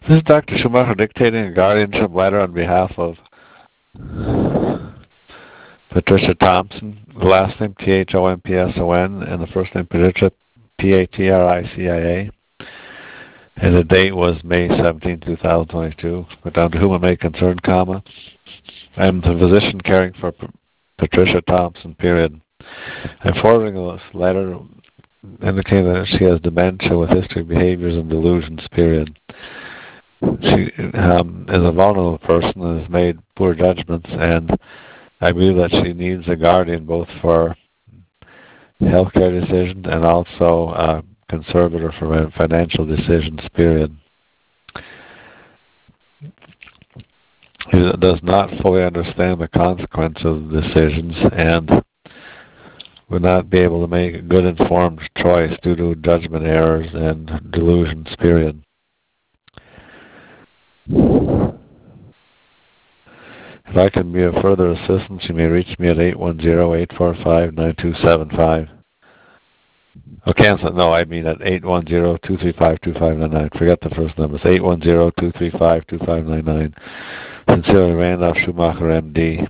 This is Dr. Schumacher dictating a guardianship letter on behalf of Patricia Thompson, the last name Thompson, and the first name Patricia, Patricia. And the date was May 17, 2022. Put down to whom it may concern, comma. I am the physician caring for Patricia Thompson, period. I'm forwarding this letter indicating that she has dementia with history of behaviors and delusions, period. She is a vulnerable person and has made poor judgments, and I believe that she needs a guardian both for healthcare decisions and also a conservator for financial decisions, period. He does not fully understand the consequences of the decisions and would not be able to make a good informed choice due to judgment errors and delusions, period. If I can be of further assistance, you may reach me at 810-845-9275. Oh, cancel it. No, I mean at 810-235-2599. Forget the first number. It's 810-235-2599. Sincerely, Randolph Schumacher, M.D.